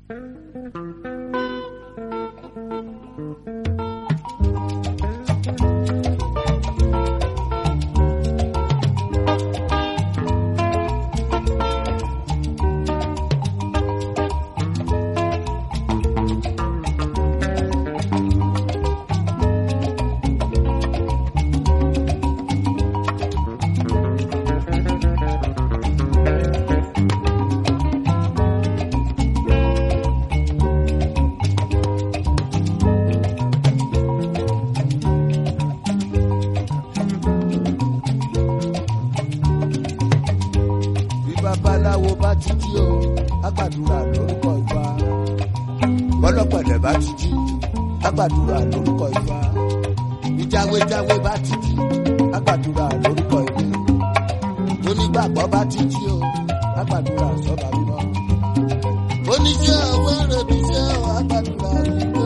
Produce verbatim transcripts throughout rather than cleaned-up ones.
babaláwo bá ti jí o agbàdúrà lórúkọ Ifá bọ́lọ́pẹ̀lẹ̀ bá ti jí agbàdúrà lórúkọ Ifá ìjáwéjáwé bá ti jí agbàdúrà lórúkọ Ifá onígbàgbọ́ bá ti jí o agbàdúrà sọ́ba mímọ́ oníṣẹ́ ọwọ́ rẹ̀ bí iṣẹ́ agbàdúrà lórúkọ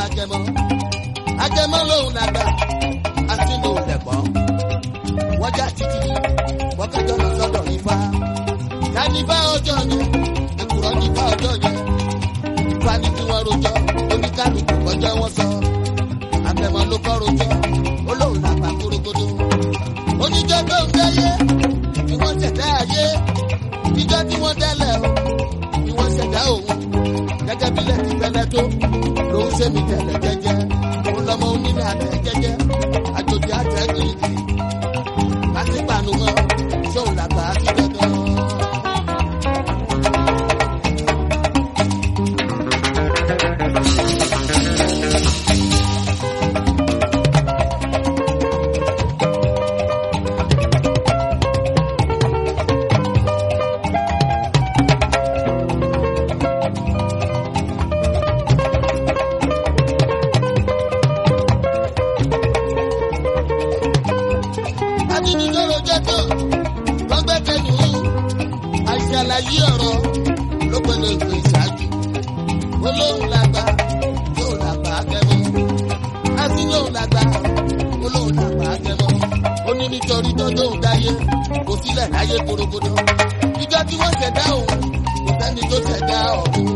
agẹmọ agẹmọ lòun làgbà àtinú lẹ̀pọ̀ wọ́n já títí wọ́n kẹjọ lọ sọ́dọ̀ ifá dání bá ọjọ́ yẹn èkùrọ́ ní bá ọjọ́ yẹn ifá ní kí wọ́n rojọ́ oníkálukú ọjọ́ wọn sọ agẹmọ ló kọ́ rojọ́ olóhùn làgbà kúrúkúrú oníjọ́ tó ń dáyé ni wọ́n ṣẹ̀dá ayé ìjọ tí wọ́n dẹ́lẹ̀ o ni wọ́n ṣẹ̀dá òun gẹ́gẹ́ bí lẹ́tí fẹ́lẹ́ tó lòún ṣe mí tẹ̀lé jẹ́jẹ́ òun lọ́mọ onílé àtẹ jẹ́jẹ́ àjòjì àtẹ kìrìkìrì láti pàánù mọ́ ṣóun làgbà á sí dandan. Àlàyé ọ̀rọ̀ ló pẹ̀lú ìpè ìṣáájú. Olóhùn làgbà yóò làgbà agẹmọ. Àti yóò làgbà olóhùn làgbà agẹmọ. Ó ní nítorí dọ́dọ̀ òun dáyé kò sílẹ̀ láyé korogodo. Ìjọ tí wọ́n ṣẹ̀dá òun kò sẹ́ni tó ṣẹ̀dá ọ̀hún.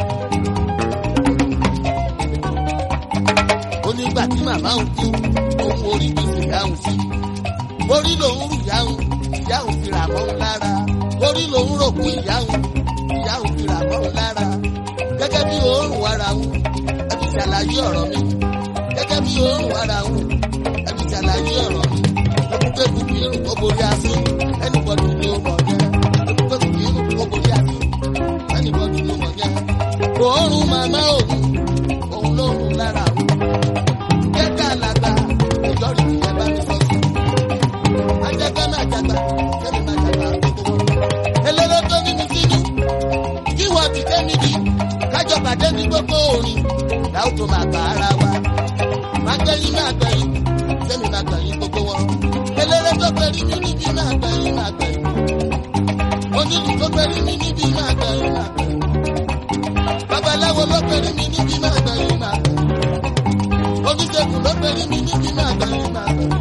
Ó ní ìgbà tí màmá òun kú òun orí bí ìyá òun sí. Orí lòun rù ìyá òun ìyá òun fi rà mọ́ òun lára. Orí lòun rò kú ìyá òun ìyá òun fi rà mọ́ òun lára gẹ́gẹ́ bí òórùn ara òun ẹbí ṣàlàyé ọ̀rọ̀ mi gẹ́gẹ́ bí òórùn ara òun ẹbí ṣàlàyé ọ̀rọ̀ mi ẹbúgbé kùkì irun kó borí aṣọ ẹnìbọdù ló mọ̀ jẹ́ ẹbúgbé kùkì irun kó borí aṣọ ẹnìbọdù ló mọ̀ jẹ́ òórùn màmá òun òun lóorùn lára òun jẹ́ká làgbà ìjọ́rìí ìyẹn bá mi sọ sí ajẹ́gbẹ́ má jàgbá kẹ́mi má jàgbá gbogbo eléré tó ní mi sínú kí wọ́n ti dé níbi kájọ pàdé ní gbogbo orin láwùjọ tó máa gbà ara wa má gbẹ̀yìn má gbẹ̀yìn sẹ́mi má gbẹ̀yìn gbogbo wọn eléré tó pẹ̀lú mi níbi má gbẹ̀yìn má gbẹ̀yìn onílù tó pẹ̀lú mi níbi má gbẹ̀yìn má gbẹ̀yìn babaláwo ló pẹ̀lú mi níbi má gbẹ̀yìn má gbẹ̀yìn oníṣègùn ló pẹ̀lú mi níbi má gbẹ̀yìn má gbẹ̀yìn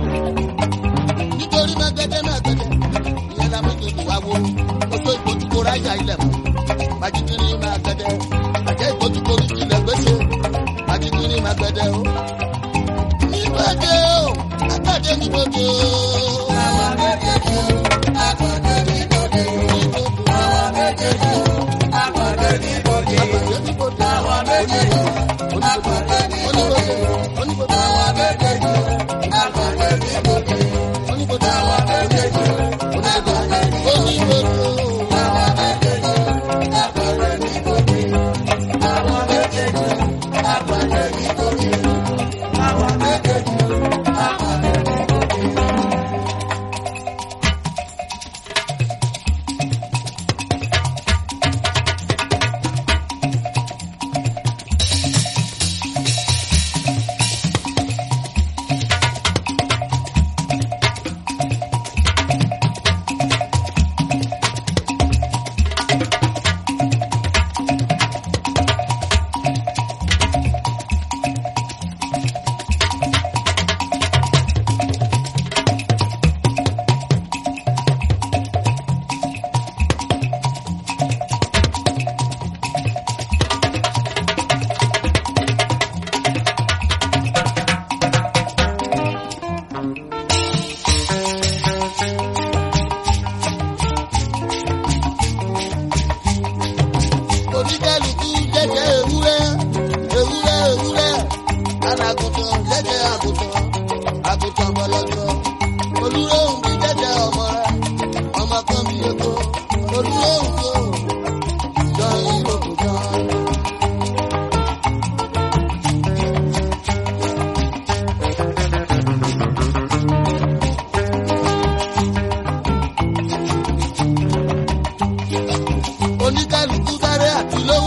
nítorí má gbẹ̀dẹ̀ má gbẹ̀dẹ̀ ìyẹn la méjì wá wo oṣù ìbòjúkọ rájà ilẹ̀ mọ́ májíkiri má gbẹ̀dẹ̀ àjẹ́ ìbòjúkọ ilẹ̀ gbèsè májíkiri má gbẹ̀dẹ̀ o. nígbàdé o àgbàdé nígbàdé o. àwọn méjèèjì o àgbàdé nígbàdé o. àwọn méjèèjì o àgbàdé nígbàdé o. àwọn méjèèjì o àgbàdé nígbàdé o. àwọn méjèèjì o àgbàdé nígbàdé o.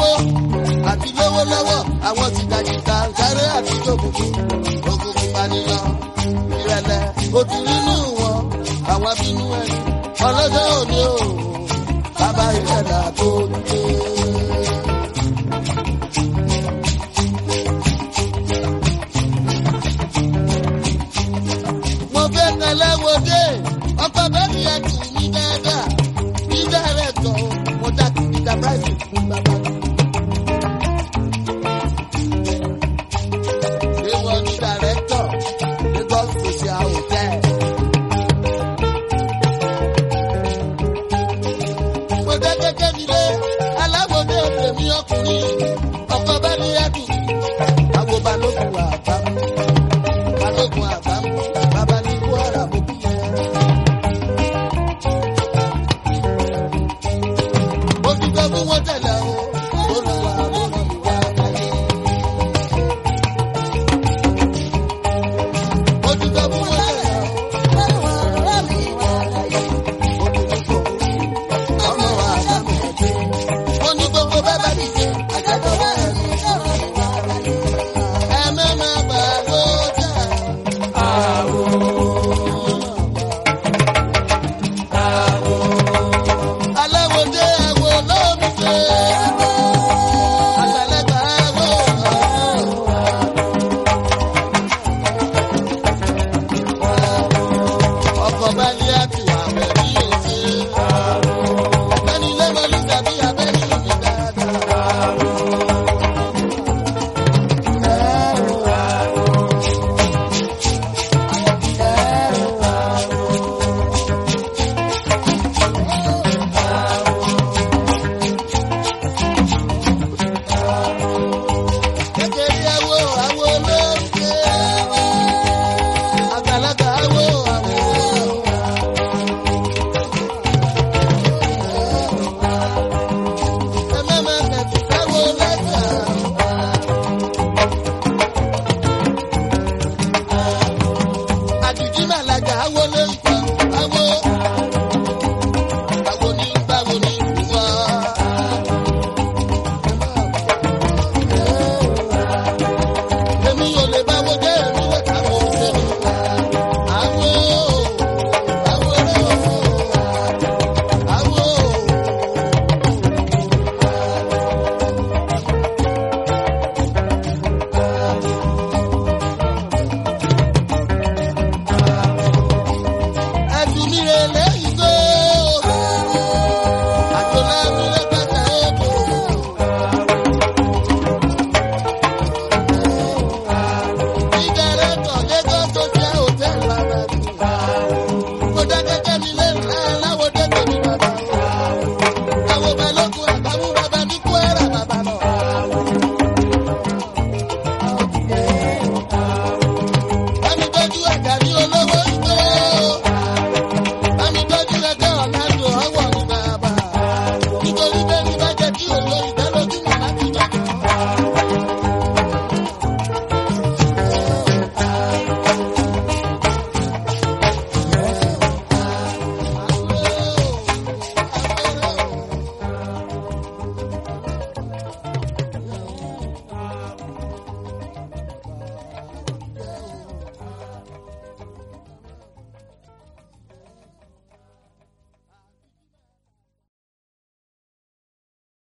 Àwọn ti dàjìta sáré àti jòkùnkùn òkùnkùn pànìyàn. ẹlẹ́wọ̀dé ọkọ̀ bẹ́ẹ̀ni ẹ